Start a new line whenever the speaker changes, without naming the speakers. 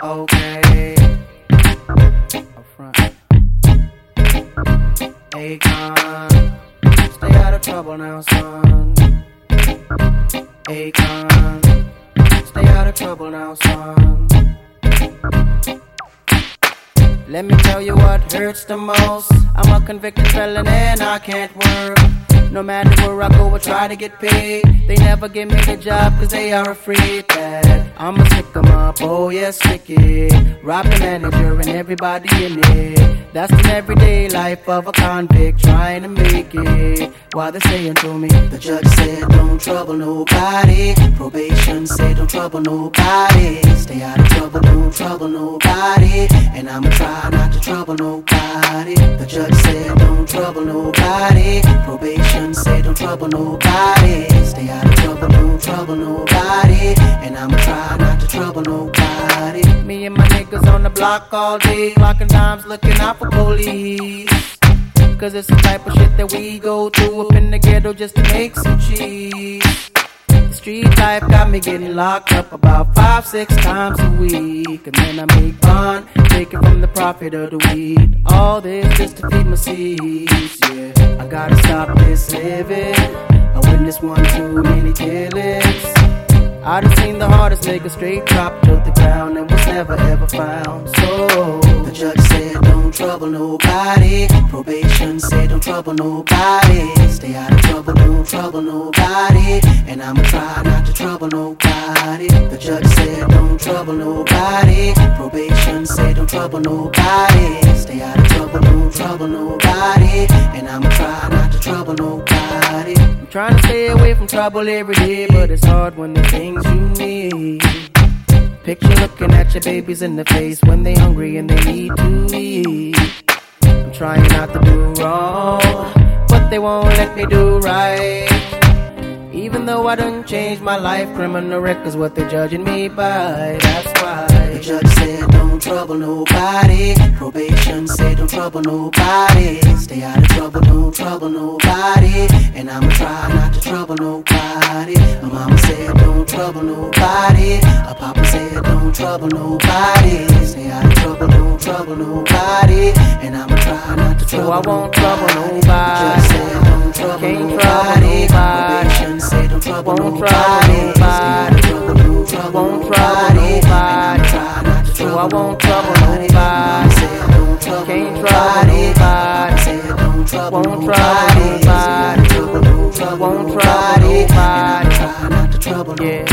Okay. Up front. Akon, stay out of trouble now, son. Akon, stay out of trouble now, son. Let me tell you what hurts the most. I'm a convicted felon and I can't work. No matter where I go, I try to get paid. They never give me the job cause they are afraid that I'ma stick 'em up, oh yes, stick it. Rob the manager and everybody in it. That's the everyday life of a convict trying to make it. While they're saying to me, the judge said don't trouble nobody. Probation said don't trouble nobody. Stay out of trouble, don't trouble nobody. And I'ma try not to trouble nobody. The judge said don't trouble nobody. Probation said don't trouble nobody. Stay out of trouble, don't trouble nobody. And I'ma try not to trouble nobody. Me and my niggas on the block all day, clocking times, looking out for police. Cause it's the type of shit that we go through up in the ghetto just to make some cheese. The street life got me getting locked up about 5-6 times a week. And then I make fun, take it from the profit of the weed. All this just to feed my seeds, yeah. I gotta stop this living. I witnessed one too many killings. I done seen the hardest nigga straight drop to the ground and was never ever found. So the judge said don't trouble nobody. Probation said don't trouble nobody. Stay out of trouble, don't trouble nobody. And I'ma try not to trouble nobody. The judge said don't trouble nobody. Probation said don't trouble nobody. Stay out of trouble, don't trouble nobody. And I'ma try not to trouble nobody. I'm trying to stay away from trouble every day, but it's hard when the things you need. Picture looking at your babies in the face when they hungry and they need to eat. I'm trying not to do wrong, but they won't let me do right. Even though I done changed my life, criminal record's what they're judging me by. That's why the judge said don't trouble nobody. Probation said don't trouble nobody. Stay out of trouble, don't trouble nobody. And I'ma try not to trouble nobody. My mama said don't trouble nobody. A papa said don't trouble nobody. Stay out of trouble, don't trouble nobody. And I'ma try not to trouble nobody. So I won't trouble nobody. The judge said don't trouble
Can't
nobody. Probation said don't trouble nobody.
Won't trouble nobody. So I won't trouble nobody. Can't trouble nobody. Won't trouble nobody. Won't trouble nobody. Yeah.